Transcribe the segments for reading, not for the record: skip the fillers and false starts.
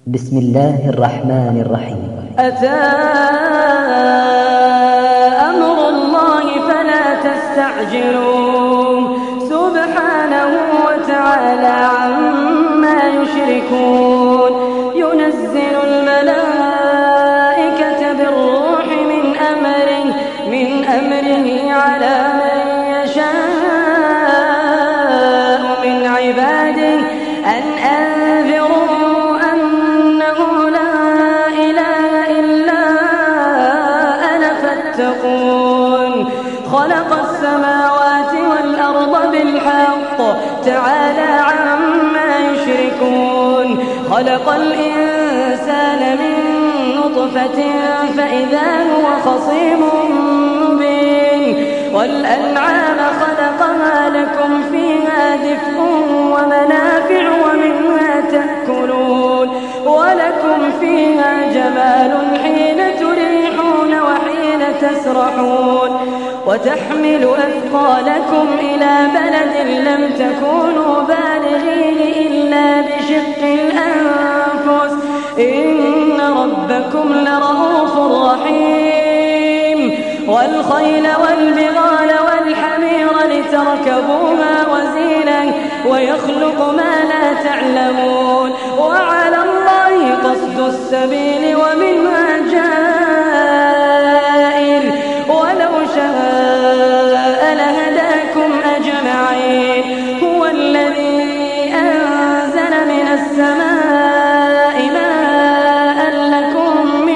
بسم الله الرحمن الرحيم. أتى أمر الله فلا تستعجلوه سبحانه وتعالى عما يشركون. ينزل الملائكة بالروح من أمره على من يشاء من عباده أن أنذروا أنه لا إله إلا أنا فاتقون. خلق السماوات والأرض بالحق تعالى عما يشركون. خلق الإنسان من نطفة فإذا هو خصيم مبين. والأنعام خلقها لكم فيها دفء ومنافع ومنها تأكلون ولكم فيها جمال حين تريحون وحين تسرحون. وتحمل أثقالكم إلى بلد لم تكونوا بالغيه إلا بشق الأنفس إن ربكم لرؤوف رحيم. والخيل والبغال والحمير لتركبوها وزينة ويخلق ما لا تعلمون. وعلى الله قصد السبيل ومنها جائر ولو شاء لهداكم أجمعين. هو الذي أنزل من السماء ماء لكم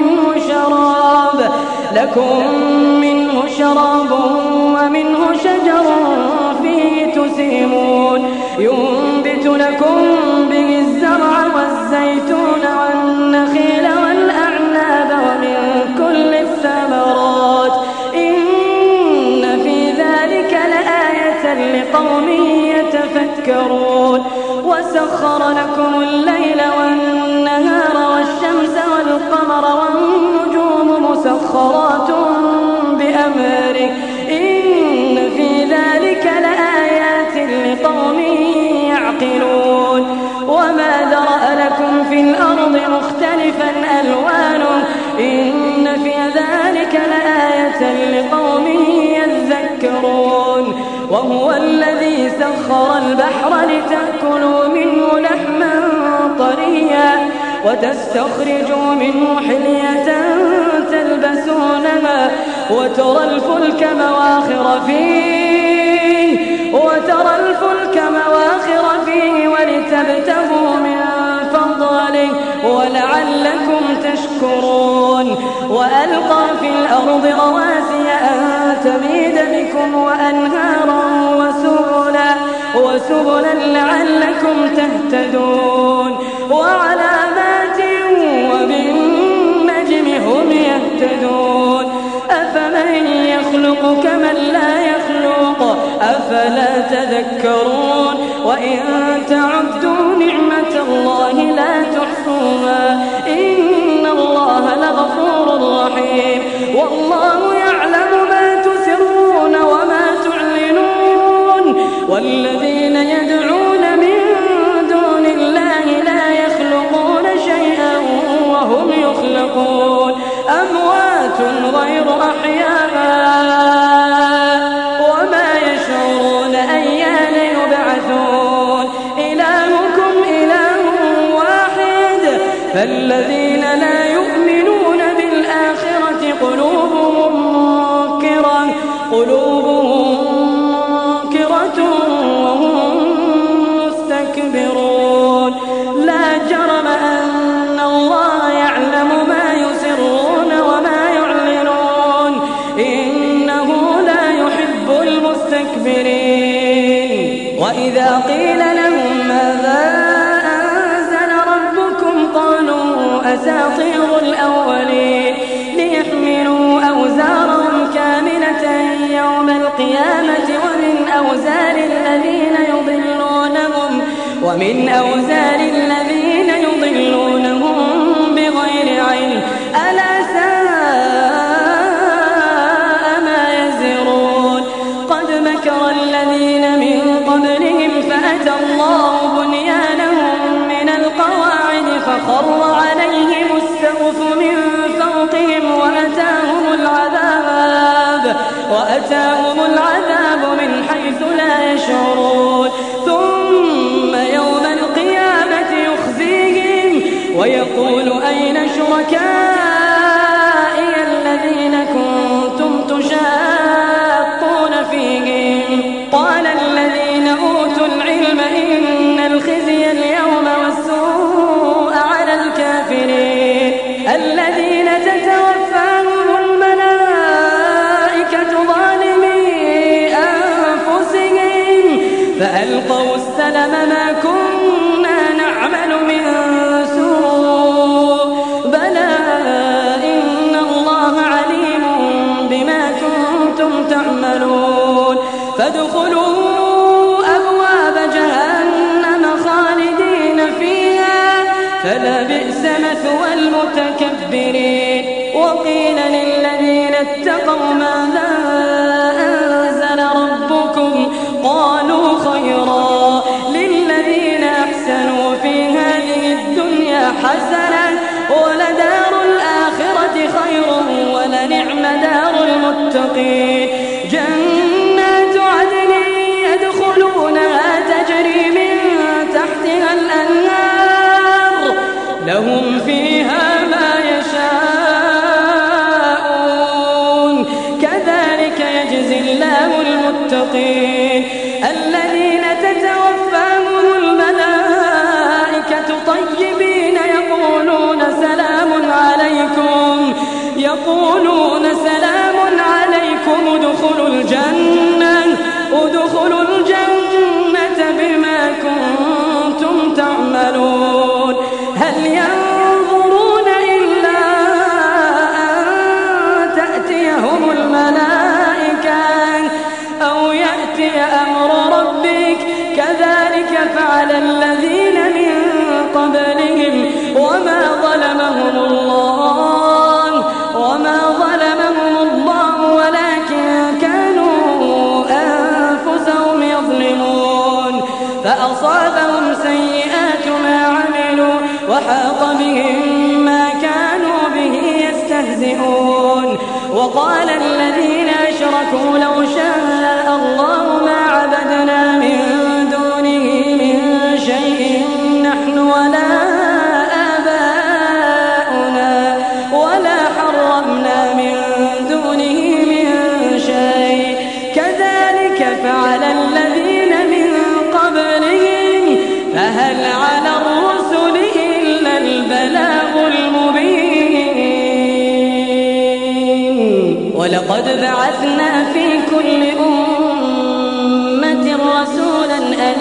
منه شراب ومنه شجر فيه تسيمون. ينبت لكم به الزرع والزيتون والنخيل والأعناب ومن كل الثمرات إن في ذلك لآية لقوم يتفكرون. وسخر لكم الليل والنهار والشمس والقمر والنجوم مسخرات بأمره إن في ذلك لآيات لقوم يعقلون. وما ذرأ لكم في الأرض مختلفا ألوانه إن في ذلك لآية لقوم يذكرون. وهو الذي سخر البحر لتأكلوا منه لحما طريا وتستخرجوا منه حلية تلبسونها وترى الفلك مواخر فيه ولتبتغوا من فضله ولعلكم تشكرون. وألقى في الأرض رواسي أن تميد بكم وأنهارا وسبلا لعلكم تهتدون. وعلامات وبالنجم هم يهتدون. أفمن يخلق كمن لا يخلق أفلا تذكرون. وإن تعدوا نعمة الله لا تحصوها إن الله لغفور رحيم. والله يعلم ما تسرون وما تعلنون. والذين يدعون من دون الله لا يخلقون شيئا وهم يخلقون أموات غير أحياء وما يشعرون أيان يبعثون. إلهكم إله واحد فالذين لا يؤمنون بالآخرة قلوبهم منكرة وهم مستكبرون. لا جرم أن الله يعلم ما يسرون وما يعلنون إنه لا يحب المستكبرين. وإذا قيل لهم ماذا أنزل ربكم قالوا أساطير الأولين ليحملوا أوزارهم كاملة يوم القيامة ومن أوزار الذين يضلونهم بغير علم ألا ساء ما يزرون. قد مكر الذين من قبلهم فأتى الله بنيانهم من القواعد فخر عليهم السقف من فوقهم وأتاهم العذاب من حيث لا يشعرون ثم يوم القيامة يخزيهم ويقول أين شركائي الذين كنتم تشاقون فيهم قال الذين أوتوا العلم إن الخزي اليوم والسوء على الكافرين الذين تتوفاهم الملائكة ظالمي أنفسهم فألقوا السلم ما كنا نعمل من سوء بلى إن الله عليم بما كنتم تعملون فادخلوا أبواب جهنم خالدين فيها فلبئس مثوى المتكبرين وقيل للذين اتقوا ماذا أنزل ربكم قالوا خيرا للذين أحسنوا في هذه الدنيا حسنة ولدار الآخرة خير ولنعم دار المتقين جنات عدن يدخلونها تجري من تحتها الأنهار لهم فيها ما يشاءون كذلك يجزي الله المتقين الذين تتوفاهم الملائكة طيبين يقولون سلام عليكم ادخلوا الجنة بما كنتم تعملون هل ينظرون إلا أن تأتيهم الملائكة أو يأتي أمر ربك كذلك فعل الذين من قبلهم وما ظلمهم الله ولكن كانوا أنفسهم يظلمون فأصابهم سيئات ما عملوا وحاق بهم ما كانوا به يستهزئون وقال الذين أشركوا لو شاء الله ما عبدنا من دونه من شيء نحن ولا آباؤنا ولا حرمنا من دونه من شيء كذلك فعل الذين من قبلهم فهل على الرسل إلا البلاغ المبين ولقد بعثنا في كل أمة رسولا أن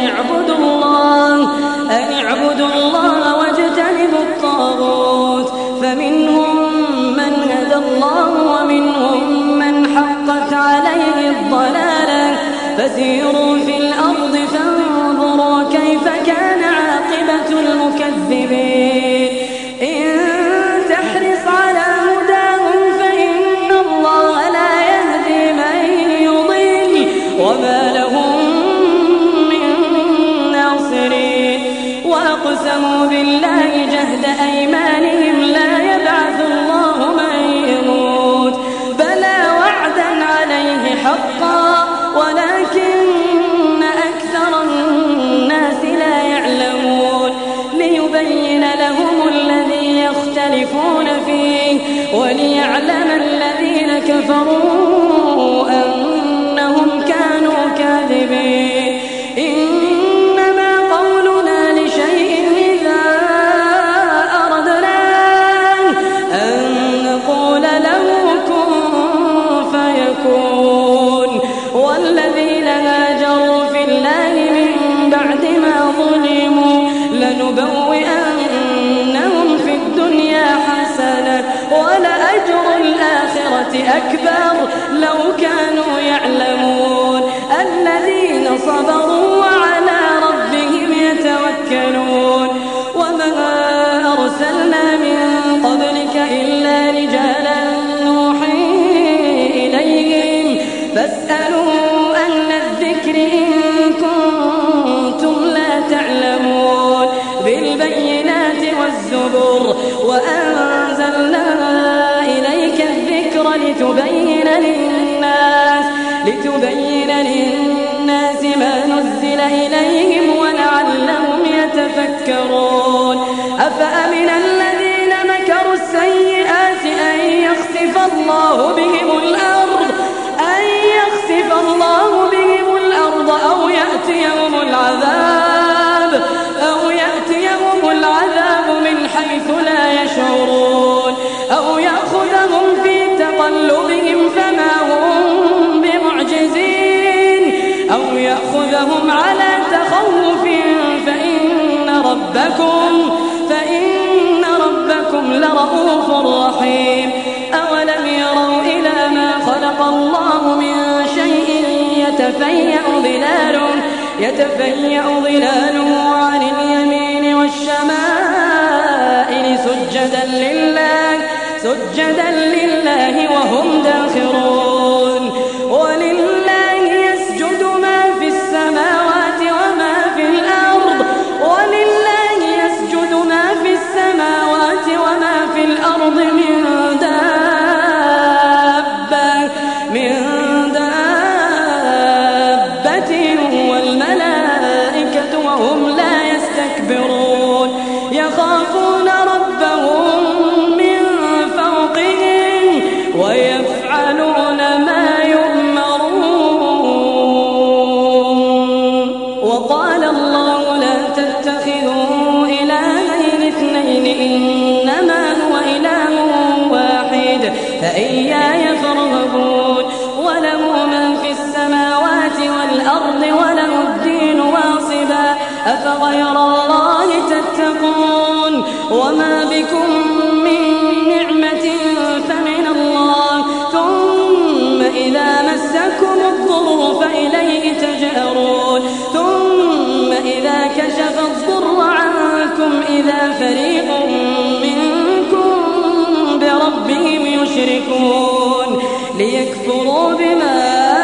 اعبدوا الله واجتنبوا الطاغوت فمنهم من هدى الله ومنهم من حقت عليه الضلالة فسيروا في الأرض فانظروا كيف كان عاقبة المكذبين إن تحرص على هداهم فإن الله لا يهدي من يضل وما لهم من ناصرين وأقسموا بالله جهد أيمانهم لا يبعث الله من يموت بلى وعدا عليه حقا ولكن أكثر الناس لا يعلمون ليبين لهم الذي يختلفون فيه وليعلم الذين كفروا أنهم كانوا كاذبين إنما قولنا لشيء إذا أردناه أن نقول له كن فيكون والذين هاجروا في الله من بعد ما ظلموا لنبوئنهم في الدنيا حسنة ولأجر الآخرة أكبر لو كانوا يعلمون الذين صبروا وعلى ربهم يتوكلون وما أرسلنا من قبلك إلا رجالا نوحي إليهم فاسألوا أهل الذكر إن كنتم لا تعلمون بالبينات والزبر وأنزلنا إليك الذكر لتبين للناس ما نزل إليهم ولعلهم يتفكرون أفأمن الذين مكروا السيئات أن يخسف الله بهم الأرض أو يأتيهم العذاب من حيث لا يشعرون أو يأخذهم في تقلبهم فما هم بمعجزين أو يأخذهم على تخوف فإن ربكم لرؤوف رحيم أولم يروا إلى ما خلق الله من شيء يتفيأ ظلاله عن اليمين والشمائل سجدا لله وهم داخرون ولله يسجد ما في السماوات وما في الأرض من دابة والملائكة وهم لا يستكبرون يخافون ربهم من فوقهم ويفعلون ما يؤمرون وقال الله لا تتخذوا إلهين اثنين إنما هو إله واحد فإياي فارهبون وله من في السماوات والأرض وله الدين واصبا أفغير الله تتقون وما بكم من نعمة فمن الله ثم إذا مسكم الضر فإليه تجأرون ثم إذا كشف الضر عنكم إذا فريق منكم بربهم يشركون ليكفروا بما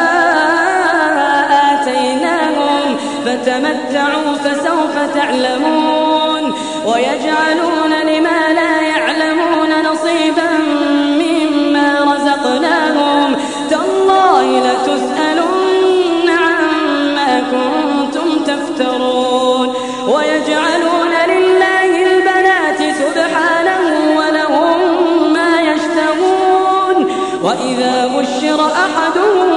آتيناهم فتمتعوا فسوف تعلمون ويجعلون لما لا يعلمون نصيبا مما رزقناهم تالله لتسألن عما كنتم تفترون ويجعلون لله البنات سبحانه ولهم ما يشتهون وإذا بشر أحدهم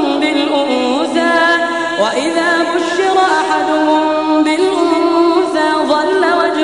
بالأنثى ظل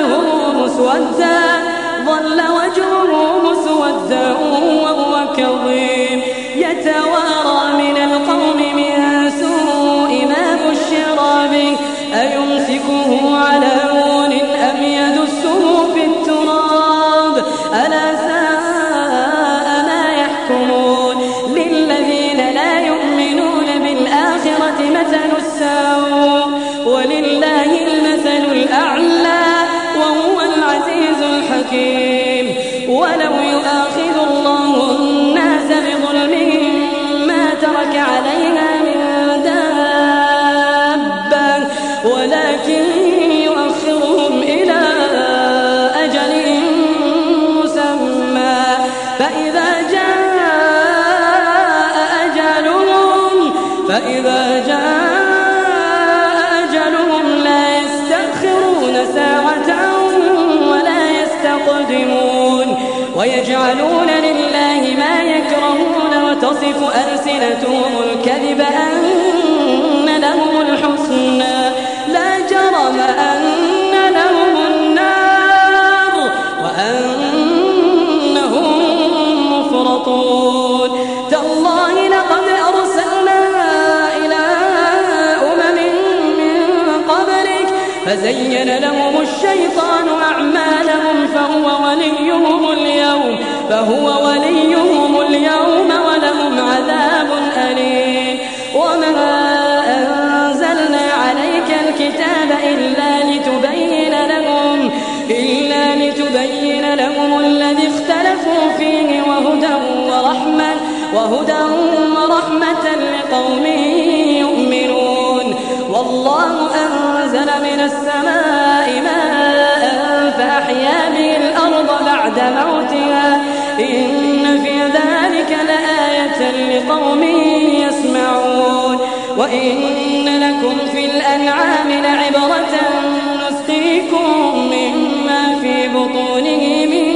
وجهه مسودا وهو كظيم يتوارى من القوم من سوء ما بشر به أيمسكه على هون أم يدسه في التراب ألا ساء ما يحكمون للذين لا يؤمنون بالآخرة مثل السوء ولله المثل الأعلى وهو العزيز الحكيم ولو يؤاخذ الله الناس بظلمهم ما ترك عليها من دابة ولكن يؤخرهم إلى أجل مسمى فإذا جاء أجلهم لا يستأخرون ساعة ولا يستقدمون ويجعلون لله ما يكرهون وتصف ألسنتهم الكذب أن لهم الحسنى لا جرم أن لهم النار وأنهم مفرطون تالله لقد أرسلنا إلى أمم من قبلك فزين لهم الشيطان أعمالهم فهو وليهم اليوم ولهم عذاب أليم وما أنزلنا عليك الكتاب إلا لتبين لهم الذي اختلفوا فيه وهدى ورحمة لقوم يؤمنون والله أنزل من السماء ماء فأحيا به الأرض بعد لقوم يسمعون. وإن لكم في الأنعام لعبرة نسقيكم مما في بطونه من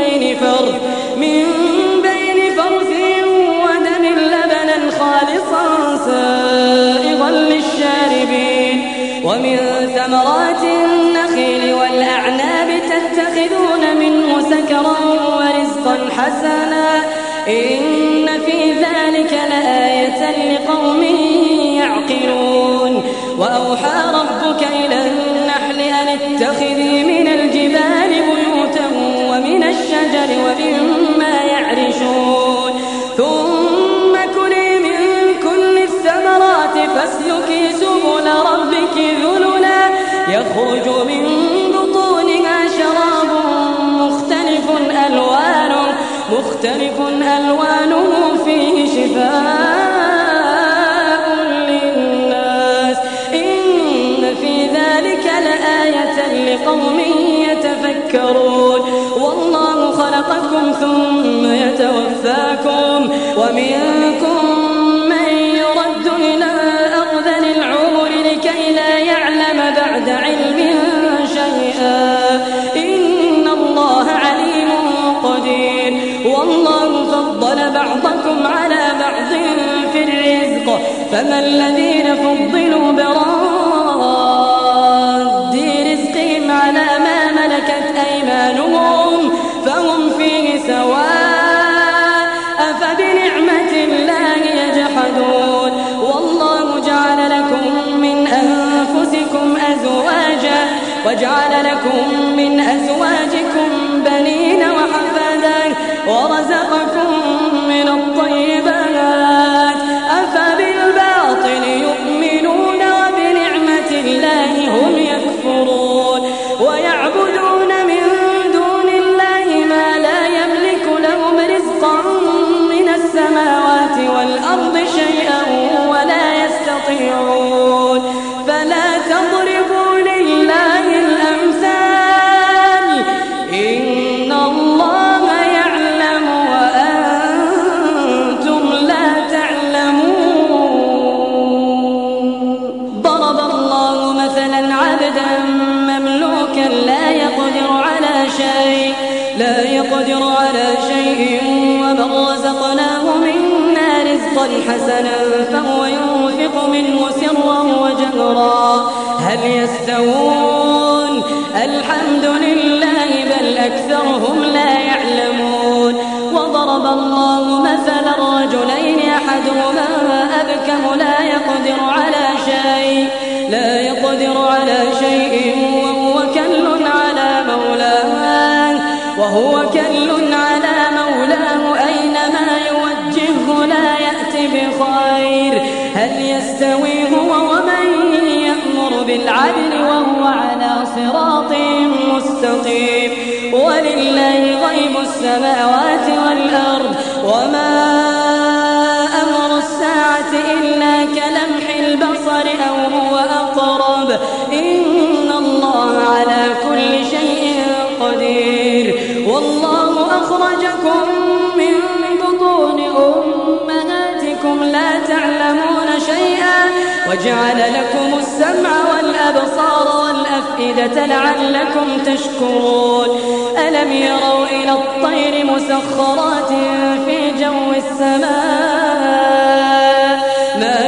بين فرث ودم لبنا خالصا سائغا للشاربين. ومن ثمرات النخيل والأعناب تتخذون منه سكرا ورزقا حسنا إن في ذلك لآية لقوم يعقلون. وأوحى ربك إلى النحل أن اتخذي من الجبال بيوتا ومن الشجر ومما يعرشون ثم كلي من كل الثمرات فاسلكي سبل ربك ذللا يخرج من بطونها شراب مختلف ألوانه فيه شفاء للناس إن في ذلك لآية لقوم يتفكرون. والله خلقكم ثم يتوفاكم ومنكم من يرد إلى أرذل العمر لكي لا يعلم بعد علم شيئا إن الله عليم قدير. والله فضل بعضكم على بعض في الرزق فما الذين فضلوا براد رزقهم على ما ملكت أيمانهم فهم فيه سواء أفبنعمة الله يجحدون. والله جعل لكم من أنفسكم أزواجا وجعل لكم من أزواجكم بنين وحفادا ورزقكم من الطيبات أفبالباطل يؤمنون وبنعمة الله هم يكفرون. ويعبدون من دون الله ما لا يملك لهم رزقا من السماوات والأرض شيئا ولا يستطيعون. فلا تضربوا لله الأمثال إن الله يعلم وأنتم لا تعلمون. ضرب الله مثلا عبدا مملوكا لا يقدر على شيء ومن رزقناه منا رزقا حسنا فهو ينفق منه سرا وجهرا هل يستوون الحمد لله بل أكثرهم لا يعلمون. وضرب الله مثلا رجلين أحدهما أبكم لا يقدر على شيء وهو كل على مولاه أينما يوجهه لا يأتي بخير هل يستوي هو ومن يأمر بالعدل وهو على صراط مستقيم. ولله غيب السماوات والأرض وما أمر الساعة إلا كلمح البصر أو هو أقرب إن الله على كل شيء قدير. والله أخرجكم من بطون أمهاتكم لا تعلمون شيئا وجعل لكم السمع والأبصار والأفئدة لعلكم تشكرون. ألم يروا إلى الطير مسخرات في جو السماء ما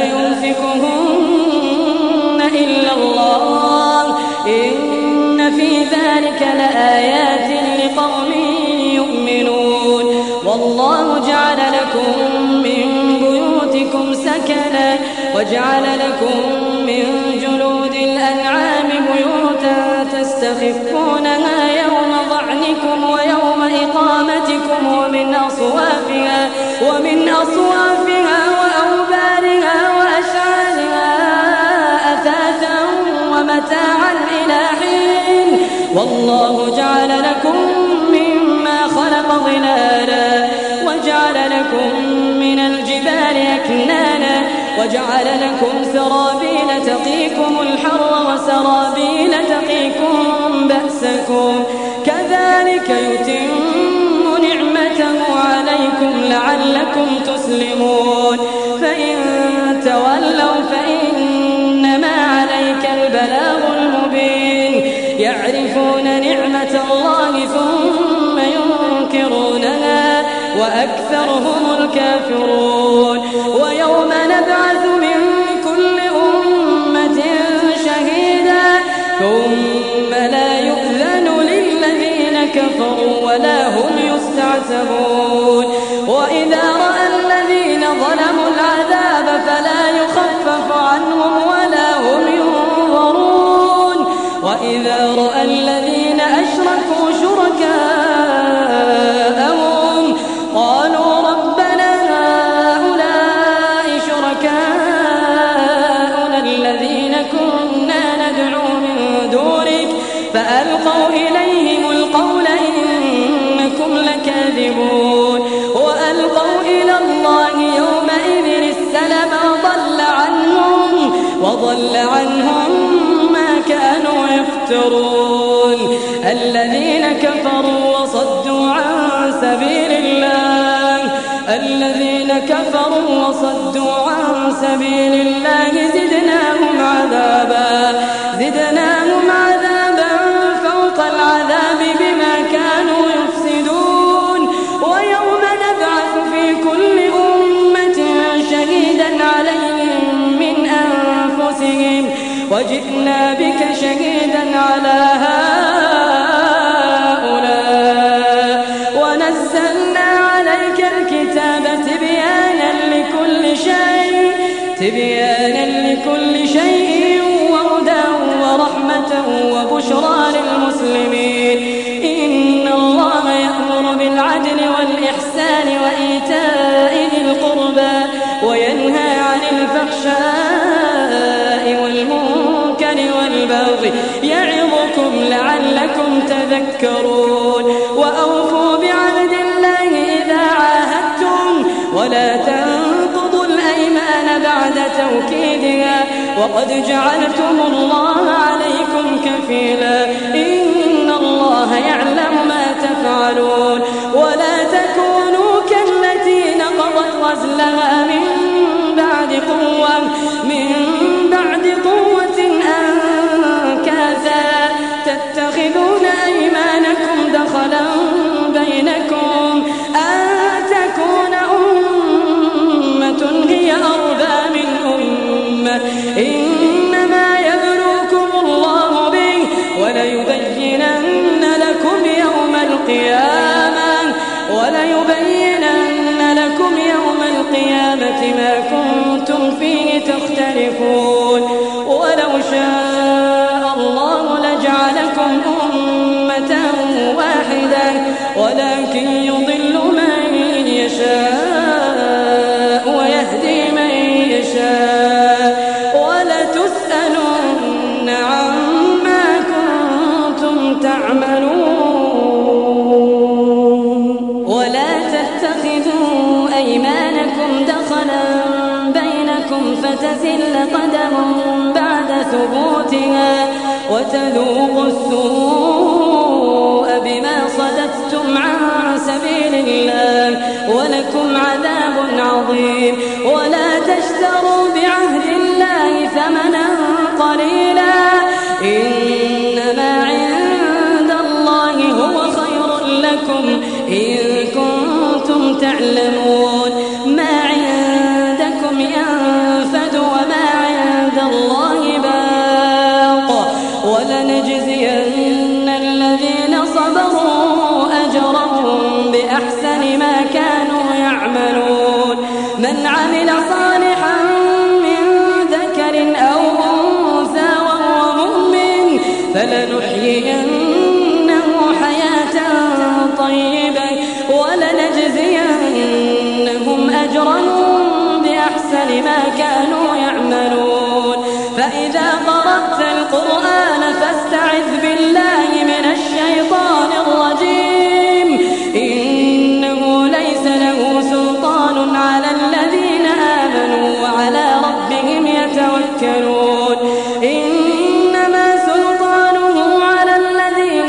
يمسكهن إلا الله إن في ذلك لآيات لقوم يؤمنون. والله جعل لكم من بيوتكم سكنا وجعل لكم من جلود الأنعام بيوتا تستخفونها يوم ظعنكم ويوم إقامتكم ومن أصوافها وأوبارها وأشعارها أثاثا ومتاعا إلى حين. والله جعل لكم مما خلق ظلالا وجعل لكم من الجبال أكنانا وجعل لكم سرابيل تقيكم الحر وسرابيل تقيكم بأسكم كذلك يتم نعمته عليكم لعلكم تسلمون. نعمة الله ثم ينكرونها وأكثرهم الكافرون ويوم نبعث من كل أمة شهيدا ثم لا يؤذن للذين كفروا ولا هم يستعتبون وإذا رأى الذين ظلموا العذاب فلا يخفف عنهم ولا هم ينظرون وإذا رأى الذين أشركوا شركاءهم قالوا ربنا هؤلاء شركاؤنا الذين كنا ندعو من دونك فألقوا إليهم القول إنكم لكاذبون وألقوا إلى الله يومئذ السلم وضل عنهم ما كانوا يفترون الذين كفروا وصدوا عن سبيل الله زدناهم عذابا فوق العذاب بما كانوا يفسدون ويوم نبعث في كل أمة شهيدا عليهم من أنفسهم وجئنا بك شهيدا على هؤلاء ونزلنا عليك الكتاب تبيانا لكل شيء وهدى ورحمة وبشرى للمسلمين إن الله يأمر بالعدل والإحسان وإيتاء ذي القربى وينهى عن الفحشاء والمنكر والبغي يعظكم لعلكم تذكرون وأوفوا بعهد الله إذا عاهدتم ولا تنقضوا الأيمان بعد توكيدها وقد جعلتم الله عليكم كفيلا إن الله يعلم ما تفعلون ولا تكونوا كالتي نقضت غزلها من بعد قوة أنكاثا تتخذون أيمانكم دخلا بينكم أن تكون أمة هي أربى من أمة إنما يبلوكم الله به وليبينن لكم يوم القيامة ما كنتم فيه تختلفون ولو شاء الله لجعلكم أمة واحدة ولكن يضل من يشاء ويهدي من يشاء ولتسألن عما كنتم تعملون ولا تتخذوا أيمانكم دخلا بينكم فتزل قدم بعد ثبوتها وتذوقوا السوء بما صددتم عن سبيل الله ولكم عذاب عظيم ولا تشتروا بعهد الله ثمنا قليلا إنما عند الله هو خير لكم إن كنتم تعلمون ما عندكم ينفد وما عند الله باق ولنجزين الذين صبروا أجرهم بأحسن ما كانوا يعملون من عمل صالحا من ذكر أو أنثى وهو مؤمن فلنحيينه حياة طيبة ولنجزينهم أجرهم بأحسن ما كانوا يعملون فإذا قرأت القرآن فاستعذ بالله من الشيطان الرجيم إنه ليس له سلطان على الذين آمنوا وعلى ربهم يتوكلون إنما سلطانه على الذين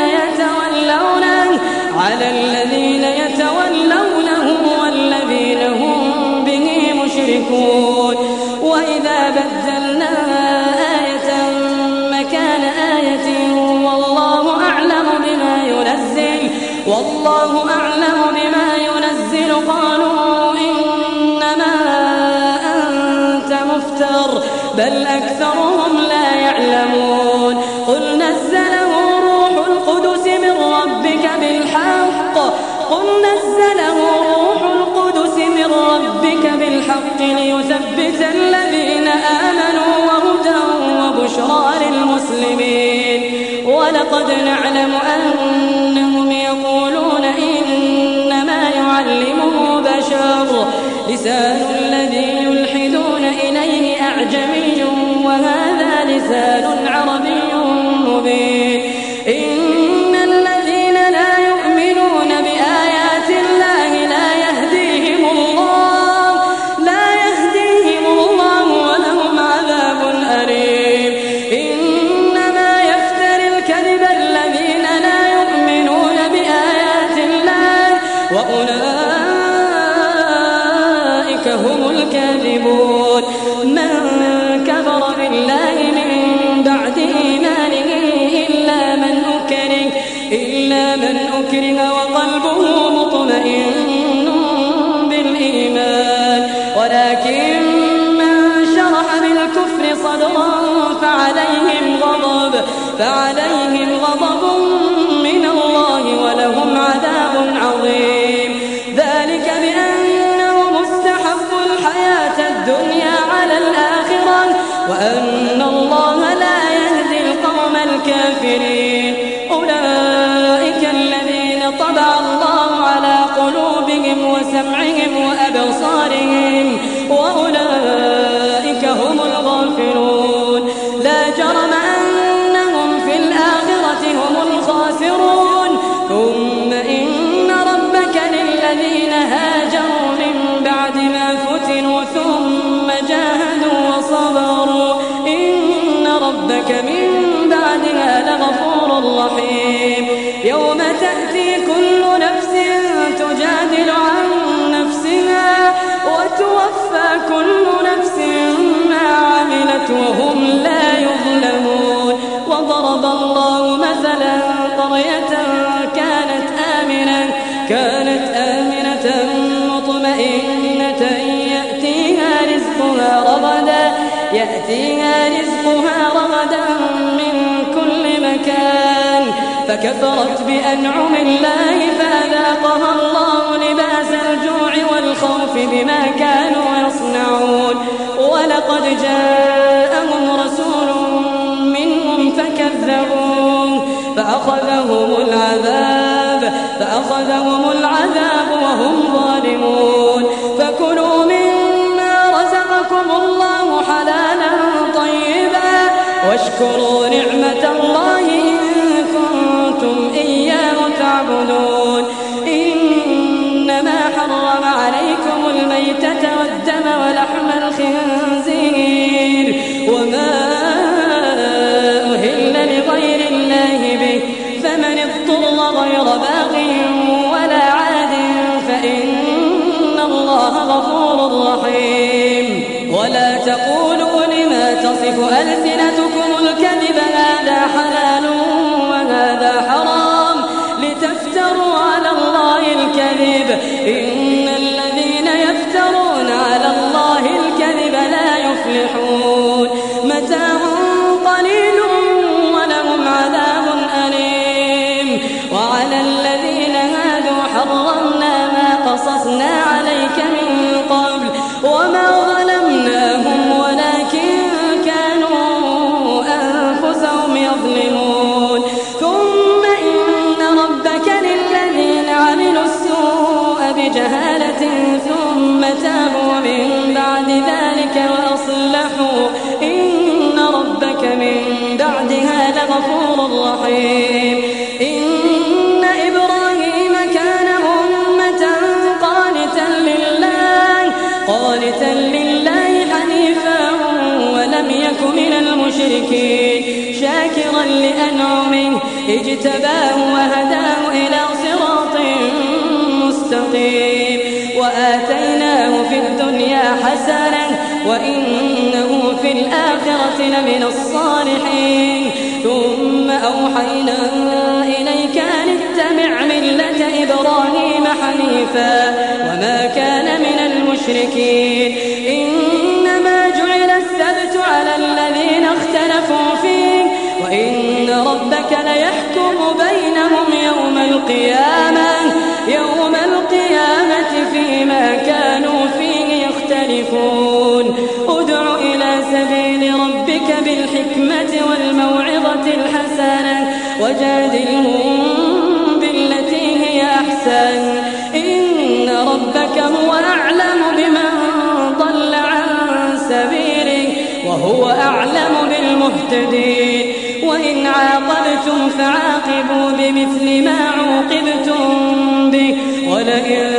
يتولونه والذين هم به مشركون وإذا بدلنا آية مكان آية والله أعلم بما الله أعلم بما ينزل قالوا إنما أنت مفتر بل أكثرهم لا يعلمون قل نزله روح القدس من ربك ليثبت الذين آمنوا وهدى وبشرى للمسلمين ولقد نعلم أنهم يقولون إنما يعلمه بشر لسان الذي يلحدون إليه أعجمي وهذا لسان عربي مبين إن الذين لا يؤمنون بآيات الله لا يهديهم الله ولهم عذاب أليم إنما يفتري الكذب الذين لا يؤمنون بآيات الله وأولئك هم الكاذبون من كفر بالله من بعد إيمانه إلا من أكره وقلبه مطمئن بالإيمان ولكن من شرح بالكفر صدرا فعليهم غضب من الله ولهم عذاب عظيم ذلك بأنهم استحبوا الحياة الدنيا على الآخرة وأن الله لا يهدي القوم الكافرين أولئك الذين طبع الله على قلوبهم وسمعهم وأبصارهم وأولئك هم الغافلون لا جرم أنهم في الآخرة هم الخاسرون ثم إن ربك للذين هاجروا من بعد ما فتنوا ثم جاهدوا وصبروا إن ربك من بعدها لغفور رحيم يوم تأتي كل نفس تجادل عن نفسها وتوفى كل نفس ما عملت وهم لا يظلمون وضرب الله مثلا قرية كانت آمنة مطمئنة يأتيها رزقها رغدا من كل مكان فكفرت بأنعم الله فأذاقها الله لباس الجوع والخوف بما كانوا يصنعون ولقد جاءهم رسول منهم فكذبوه فأخذهم العذاب وهم ظالمون فكلوا مما رزقكم الله حلالا طيبا واشكروا نعمة الله إن كنتم إياه تعبدون إنما حرم عليكم الميتة والدم ولحم الخنزير وما أهل لغير الله به فمن اضطر غير باغ ولا عاد فإن الله غفور رحيم ولا تقولوا لما تصف ألسنتكم الكذب هذا حلال وهذا حرام لتفتروا على الله الكذب إن الذين يفترون على الله الكذب لا يفلحون متاع قليل ولهم عذاب أليم وعلى الذين هادوا حرمنا ما قصصنا عليك من قبل وما ظلمناهم ولكن كانوا أنفسهم يظلمون ثم إن ربك للذين عملوا السوء بجهالة ثم تابوا من بعد ذلك وأصلحوا إن ربك من بعدها لغفور رحيم إن إبراهيم كان أمة قانتا لله حنيفا ولم يك من المشركين شاكرا لأنعمه اجتباه وهداه إلى صراط مستقيم وآتيناه في الدنيا حسنة وإنه في الآخرة لمن الصالحين ثم أوحينا إليك أن اتبع اتبع ملة إبراهيم حنيفا وما كان من المشركين إنما جعل السبت على الذين اختلفوا فيه وإن ربك ليحكم بينهم يوم القيامة فيما كانوا فيه يختلفون ادع إلى سبيل ربك بالحكمة والموعظة الحسنة وجادلهم بالتي هي أحسن إن ربك هو أعلم بمن ضل عن سبيله وهو أعلم بالمهتدين وإن عاقبتم فعاقبوا بمثل ما عوقبتم به ولئن